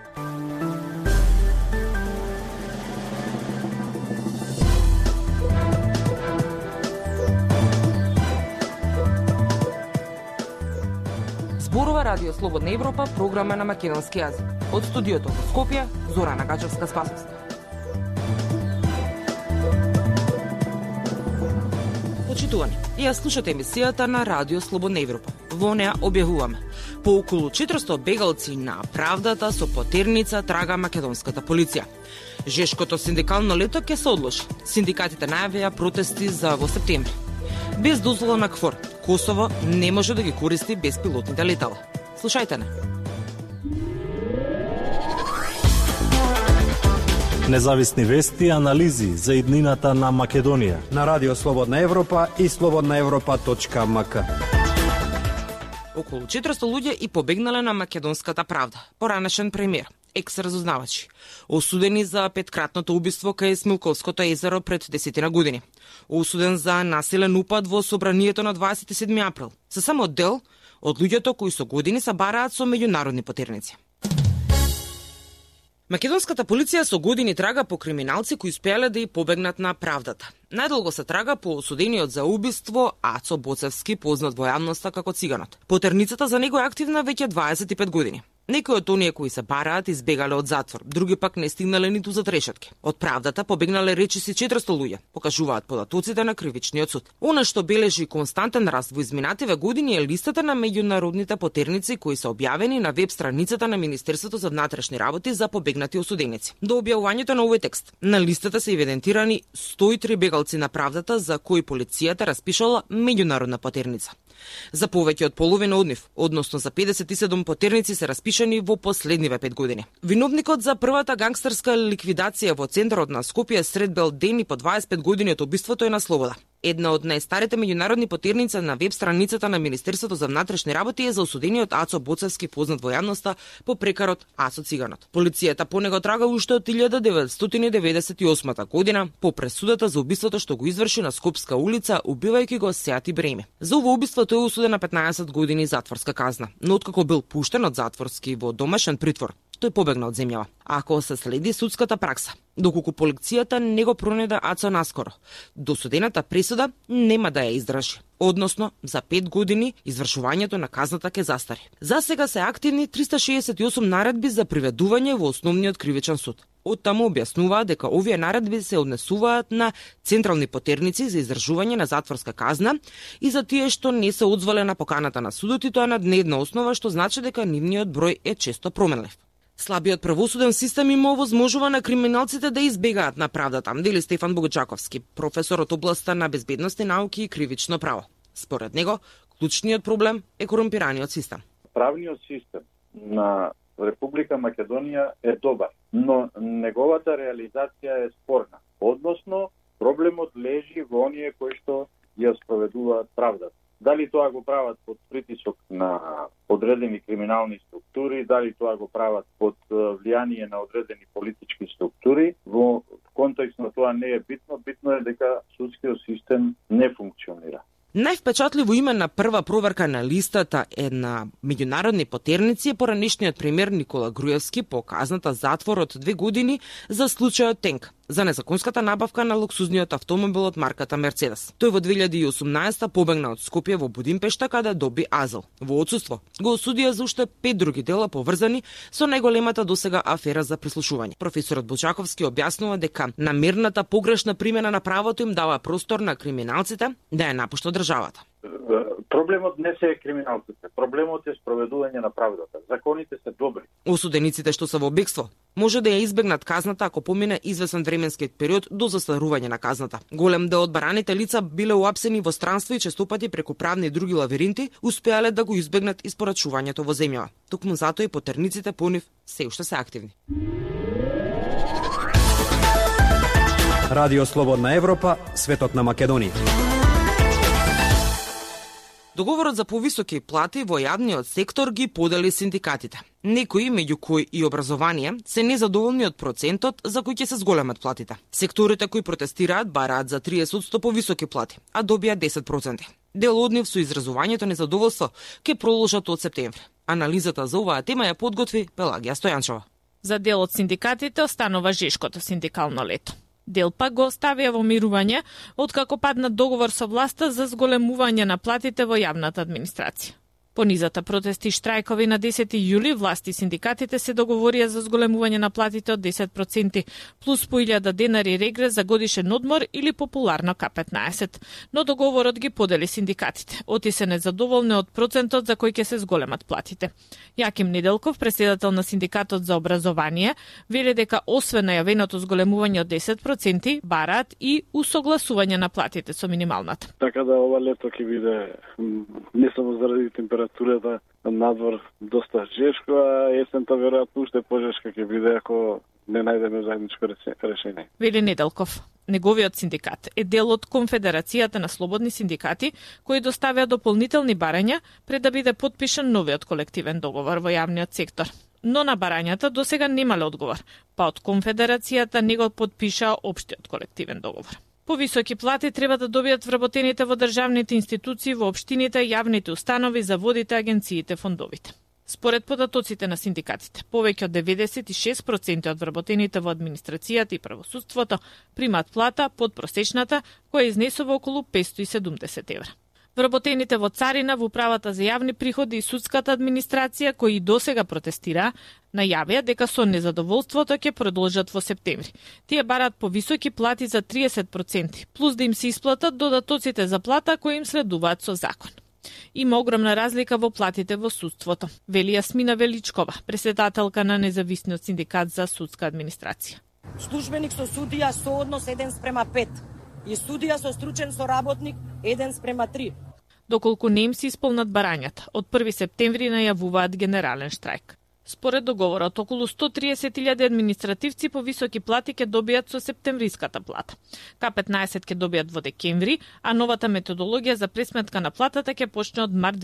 Зборува Радио Слободна Европа, програма на македонски јазик. Од студиото во Скопје, Зорана Гачевска-Спасовска. Почитувани, ја слушате емисијата на Радио Слободна Европа. Во неа објавуваме: по околу 400 бегалци на правдата со потерница трага македонската полиција. Жешкото синдикално лето ќе се одложи. Синдикатите најавија протести за во септември. Без дозвола на КФОР, Косово не може да ги користи беспилотните летала. Слушајте не. Независни вести и анализи за иднината на Македонија на Радио Слободна Европа и slobodnaevropa.mk. Околу 400 луѓе и побегнале на македонската правда. Поранешен премиер, екс-разузнавачи, осудени за петкратното убиство кај Смилковското езеро пред 10 години. Осуден за насилен упад во собранието на 27 април. Се само дел од луѓето кои со години се бараат со меѓународни потерници. Македонската полиција со години трага по криминалци кои успеале да и побегнат на правдата. Најдолго се трага по осудениот за убиство Ацо Боцевски, познат во јавноста како Циганот. Потерницата за него е активна веќе 25 години. Некои од оние кои се бараат избегале од затвор, други пак не стигнале ниту за трешетки. Од правдата побегнале речиси 400 луѓе, покажуваат податоците на кривичниот суд. Она што бележи константен раст во изминативе години е листата на меѓународните потерници кои се објавени на веб страницата на Министерството за внатрешни работи за побегнати осуденици. До објавувањето на овој текст, на листата се евидентирани 103 бегалци на правдата за кои полицијата распишала меѓународна потерница. За повеќе од половина од нив, односно за 57 потерници се распишани во последниве 5 години. Виновникот за првата гангстерска ликвидација во центарот на Скопје сред бел ден и по 25 години од убиството е на слобода. Една од најстарите меѓународни потерници на веб страницата на Министерството за внатрешни работи е за осудениот Ацо Боцевски, познат во јавноста по прекарот Ацо Циганот. Полицијата по него трага уште од 1998 година по пресудата за убиството што го изврши на Скопска улица, убивајќи го Сеат Ибреми. За ово убиство тој е осуден на 15 години затворска казна, но откако бил пуштен од затворски во домашен притвор, тој побегна од земјава. Ако се следи судската пракса, доколку полицијата не го пронајде Ацо наскоро, досудената пресуда нема да ја издржи. Односно, за 5 години извршувањето на казната ќе застари. За сега се активни 368 наредби за приведување во основниот кривичен суд. Оттаму објаснуваат дека овие наредби се однесуваат на централни потерници за издржување на затворска казна и за тие што не се одзвале на поканата на судот и тоа на дневна основа, што значи дека нивниот број е често променлив. Слабиот правосуден систем им овозможува на криминалците да избегаат на правдата, дели Стефан Богучаковски, професор од областа на безбедности, науки и кривично право. Според него, клучниот проблем е корумпираниот систем. Правниот систем на Република Македонија е добар, но неговата реализација е спорна. Односно, проблемот лежи во оние кои што ја спроведуваат правдата. Дали тоа го прават под притисок на одредени криминални структури, дали тоа го прават под влијание на одредени политички структури, во контекст на тоа не е битно. Битно е дека судскиот систем не функционира. Највпечатливо име на прва проверка на листата е на меѓународни потерници поранешниот премиер Никола Груевски по казната затвор од 2 години за случајот Тенк, за незаконската набавка на луксузниот автомобил од марката Мерцедес. Тој во 2018 побегна од Скопје во Будимпешта каде доби азил. Во отсуство го осудија за уште 5 други дела поврзани со најголемата досега афера за прислушување. Професорот Бочаковски објаснува дека намерната погрешна примена на правото им дава простор на криминалците да ја напуштат државата. Проблемот не се е криминалците, проблемот е спроведување на правдата. Законите се добри. Осудениците што се во бегство може да ја избегнат казната ако помине извесен временски период до застарување на казната. Голем дел од бараните лица биле уапсени во странство и честопати преку правни и други лавиринти успеале да го избегнат испорачувањето во земјава. Токму затоа и потерниците по нив се уште се активни. Радио Слободна Европа, светот на Македонија. Договорот за повисоки плати во јавниот сектор ги подели синдикатите. Некои, меѓу кои и образование, се незадоволни од процентот за кој ќе се зголемат платите. Секторите кои протестираат бараат за 30% повисоки плати, а добија 10%. Дел од нив со изразувањето незадоволство ќе продолжат од септември. Анализата за оваа тема ја подготви Пелагија Стојанчова. За дел од синдикатите останува жешкото синдикално лето. Дел пак го оставија во мирување, откако падна договор со власта за зголемување на платите во јавната администрација. По низата протести и штрајкови на 10 јули, власти и синдикатите се договорија за зголемување на платите од 10%, плюс по 1000 денари регрес за годишен одмор или популарно К15. Но договорот ги подели синдикатите. Оти се незадоволни од процентот за кој ќе се зголемат платите. Јаким Неделков, председател на синдикатот за образование, вели дека освен најавеното зголемување од 10%, бараат и усогласување на платите со минималната. Така да ова лето ќе биде не само заради температурата надвор доста жешко, а есента веројатно уште пожешка ќе биде ако не најдеме заедничко решение. Вели Неделков. Неговиот синдикат е дел од Конфедерацијата на слободни синдикати, кои доставија дополнителни барања пред да биде потпишан новиот колективен договор во јавниот сектор. Но на барањата досега немале одговор, па од Конфедерацијата не го подпишаа општиот колективен договор. Повисоки плати треба да добијат вработените во државните институции, во општините, јавните установи, заводите, агенциите, фондовите. Според податоците на синдикатите, повеќе од 96% од вработените во администрацијата и правосудството примаат плата под просечната, која изнесува околу 570 евра. Вработените во царина, во управата за јавни приходи и судската администрација, кои и досега протестираа, најавија дека со незадоволството ќе продолжат во септември. Тие бараат повисоки плати за 30%, плюс да им се исплатат додатоците за плата кои им следуваат со закон. Има огромна разлика во платите во судството, вели Јасмина Величкова, председателка на независниот синдикат за судска администрација. Службеник со судија сооднос 1:5 и судија со стручен соработник 1:3. Доколку не им се исполнат барањата, од 1 септември најавуваат генерален штрајк. Според договорот, околу 130.000 административци по високи плати ќе добијат со септемвриската плата. К15 ќе добијат во декември, а новата методологија за пресметка на платата ќе почне од март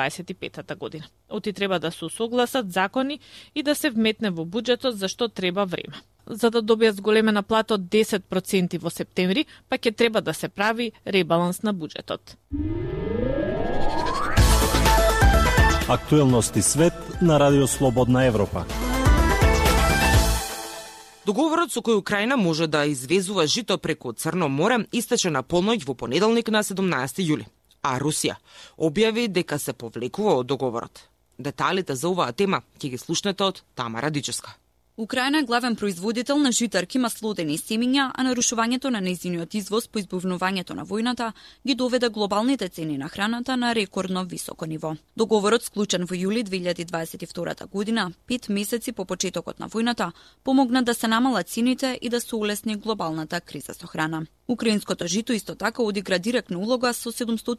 2025 година. Оти треба да се усогласат закони и да се вметне во буџетот за што треба време. За да добијат зголемена плата од 10% во септември, па ќе треба да се прави ребаланс на буџетот. Актуелности свет на Радио Слободна Европа. Договорот со кој Украина може да извезува жито преку Црно море истече на полноќ во понеделник на 17 јули, а Русија објави дека се повлекува од договорот. Деталите за оваа тема ќе ги слушнете од Тамара Дичевска. Украина е главен производител на житарки, маслодени и семиња, а нарушувањето на нејзиниот извоз по избувнувањето на војната ги доведе глобалните цени на храната на рекордно високо ниво. Договорот, склучен во јули 2022 година, 5 месеци по почетокот на војната, помогна да се намалат цените и да се улесни глобалната криза со храна. Украинското жито исто така одигра директна улога со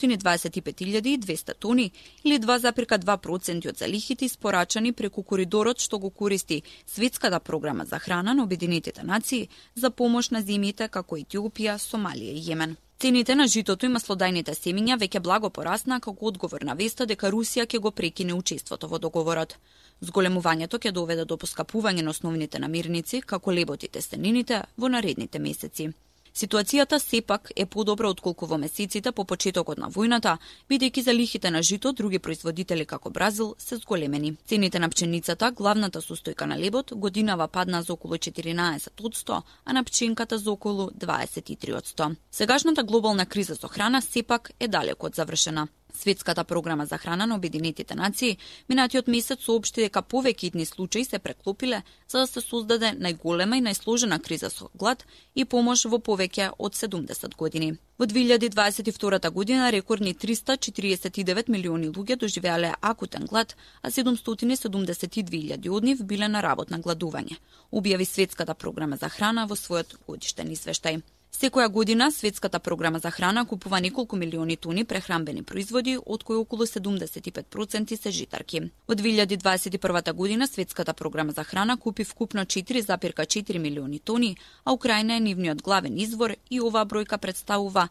725.200 тони или 2,2% од залихите испорачани преку коридорот што го користи Светската програма за храна на Обединетите нации за помош на земјите како Етиопија, Сомалија и Јемен. Цените на житото и маслодајните семиња веќе благо порасна како одговор на веста дека Русија ќе го прекине учеството во договорот. Зголемувањето ќе доведе до поскапување на основните намирници, како лебот и тестенините, во наредните месеци. Ситуацијата сепак е подобра отколку во месеците по почетокот на војната, бидејќи залихите на жито други производители како Бразил се зголемени. Цените на пченицата, главната состојка на лебот, годинава падна за околу 14%, а на пченката за околу 23%. Сегашната глобална криза со храна сепак е далеку од завршена. Светската програма за храна на Обединетите нации минатиот месец соопшти дека повеќе итни случаи се преклопиле за да се создаде најголема и најсложена криза со глад и помош во повеќе од 70 години. Во 2022 година рекордни 349 милиони луѓе доживеале акутен глад, а 772.000 од нив биле на работ на гладување, објави Светската програма за храна во својот годишен извештај. Секоја година Светската програма за храна купува неколку милиони тони прехранбени производи, од кои околу 75% се житарки. Во 2021 година Светската програма за храна купи вкупно 4,4 милиони тони, а Украина е нивниот главен извор и оваа бројка представува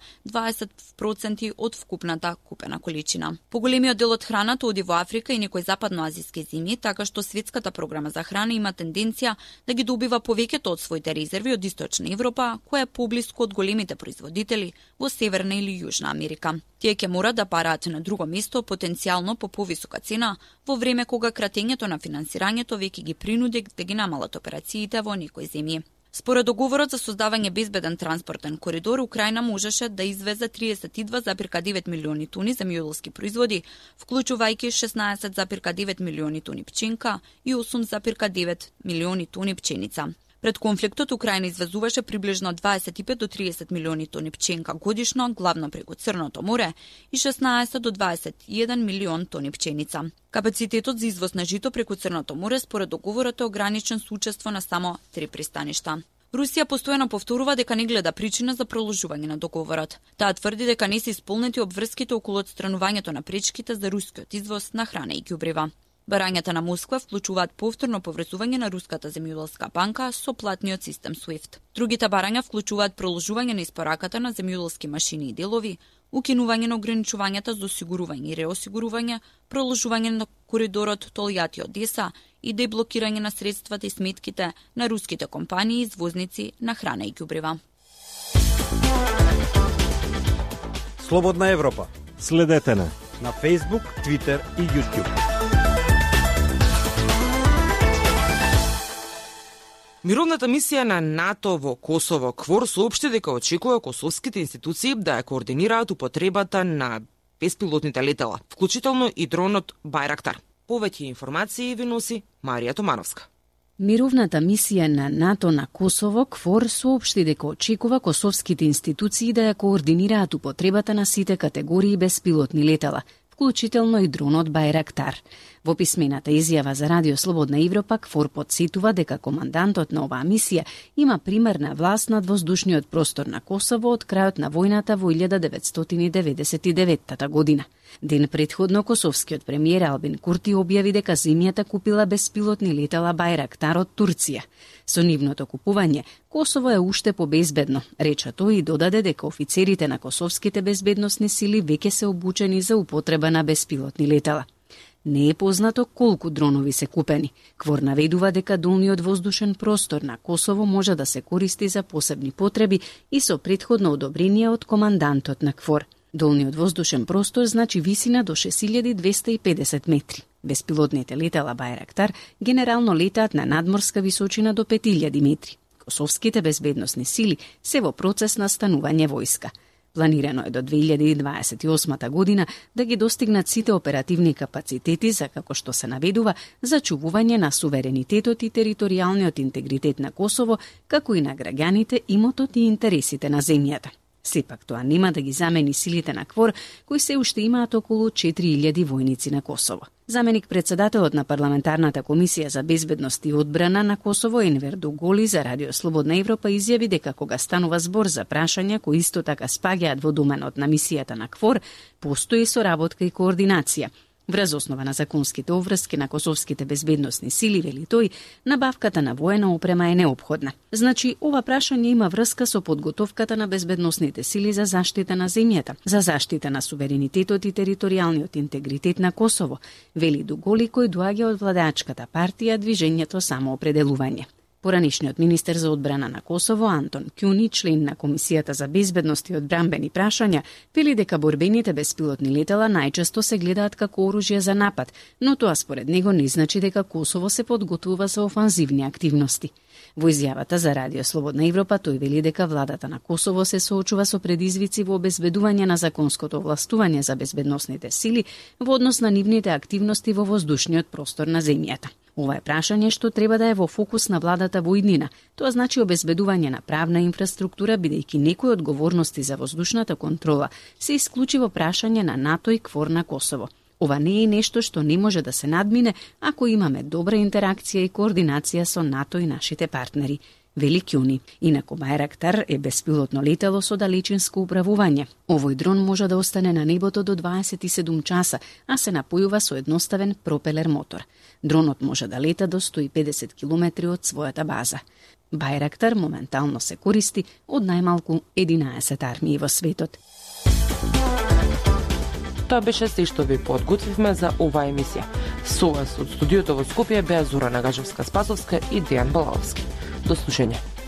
20% од вкупната купена количина. Поголемиот дел од храната оди во Африка и некои западноазиски земји, така што Светската програма за храна има тенденција да ги добива повеќето од своите резерви од Источна Европа, која е поблису подиско од големите производители во Северна или Јужна Америка. Тие ќе мора да бараат на друго место потенцијално по повисока цена, во време кога кратењето на финансирањето веќе ги принуди да ги намалат операциите во некои земји. Според договорот за создавање безбеден транспортен коридор, Украина можеше да извезе 32,9 милиони тони земјоделски производи, вклучувајќи 16,9 милиони тони пченка и 8,9 милиони тони пченица. Пред конфликтот Украина извезуваше приближно 25 до 30 милиони тони пченка годишно, главно преку Црното море, и 16 до 21 милион тони пченица. Капацитетот за извоз на жито преку Црното море според договорот е ограничен со учество на само 3 пристаништа. Русија постојано повторува дека не гледа причина за продолжување на договорот. Таа тврди дека не се исполнети обврските околу отстранувањето на пречките за рускиот извоз на храна и ѓубрива. Барањата на Москва вклучуваат повторно поврзување на Руската земјоделска банка со платниот систем SWIFT. Другите барања вклучуваат продолжување на испораката на земјоделски машини и делови, укинување на ограничувањата за осигурување и реосигурување, продолжување на коридорот Толјати-Одеса и деблокирање на средствата и сметките на руските компании извозници на храна и ѓубрива. Слободна Европа. Следете на Facebook, Twitter и YouTube. Мировната мисија на НАТО во Косово КФОР соопшти дека очекува косовските институции да ја координираат употребата на беспилотните летала, вклучително и дронот Байрактар. Повеќе информации ви носи Марија Томановска. Мировната мисија на НАТО на Косово КФОР соопшти дека очекува косовските институции да ја координираат употребата на сите категории беспилотни летала, вклучително и дронот Байрактар. Во писмената изјава за Радио Слободна Европа, КФОР подсетува дека командантот на оваа мисија има примерна власт над воздушниот простор на Косово од крајот на војната во 1999 година. Ден претходно косовскиот премиер Албин Курти објави дека земјата купила беспилотни летала Байрактар од Турција. Со нивното купување, Косово е уште побезбедно, рече тој и додаде дека офицерите на косовските безбедносни сили веќе се обучени за употреба на беспилотни летала. Не е познато колку дронови се купени. КФОР наведува дека долниот воздушен простор на Косово може да се користи за посебни потреби и со претходно одобрение од командантот на КФОР. Долниот воздушен простор значи висина до 6250 метри. Беспилотните летала Байрактар генерално летаат на надморска височина до 5000 метри. Косовските безбедносни сили се во процес на станување војска. Планирано е до 2028 година да ги достигнат сите оперативни капацитети за, како што се наведува, зачувување на суверенитетот и територијалниот интегритет на Косово, како и на граѓаните, имотот и интересите на земјата. Сепак тоа нема да ги замени силите на КФОР, кои се уште имаат околу 4000 војници на Косово. Заменик председателот на парламентарната комисија за безбедност и одбрана на Косово Енвер Дуголи за Радио Слободна Европа изјави дека кога станува збор за прашања кои исто така спаѓаат во доменот на мисијата на КФОР, постои соработка и координација. Врз основа на законските обврски на косовските безбедносни сили, вели тој, набавката на воена опрема е неопходна. Значи, ова прашање има врска со подготовката на безбедносните сили за заштита на земјата, за заштита на суверенитетот и територијалниот интегритет на Косово, вели Дуголи, кој доаѓа од владеачката партија Движењето самоопределување. Поранишниот министер за одбрана на Косово Антон Кјуни, член на Комисијата за безбедност и одбранбени прашања, вели дека борбените беспилотни летала најчесто се гледаат како оружје за напад, но тоа според него не значи дека Косово се подготвува за офанзивни активности. Во изјавата за Радио Слободна Европа тој вели дека владата на Косово се соочува со предизвици во обезбедување на законското овластување за безбедносните сили во однос на нивните активности во воздушниот простор на земјата. Ова е прашање што треба да е во фокус на владата во иднина. Тоа значи обезбедување на правна инфраструктура, бидејќи некои одговорности за воздушната контрола се исклучиво прашање на НАТО и КФОР на Косово. Ова не е нешто што не може да се надмине ако имаме добра интеракција и координација со НАТО и нашите партнери, вели Кјуни. Инаку Байрактар е беспилотно летало со далечинско управување. Овој дрон може да остане на небото до 27 часа, а се напојува со едноставен пропелер мотор. Дронот може да лета до 150 км од својата база. Байрактар моментално се користи од најмалку 11 армии во светот. Тоа беше се што ви подготвивме за оваа емисија. Со вас од студиото во Скопје беа Зора Нагажевска-Спасовска и Дејан Балаовски. До слушање.